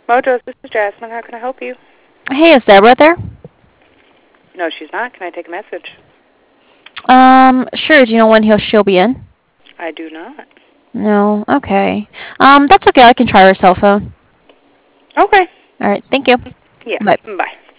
Mojo's, this is Jasmine. How can I help you? Hey, is Deborah there? No, she's not. Can I take a message? Sure. Do you know when she'll be in? I do not. No. Okay. That's okay. I can try her cell phone. Okay. All right. Thank you. Yeah. Bye. Bye.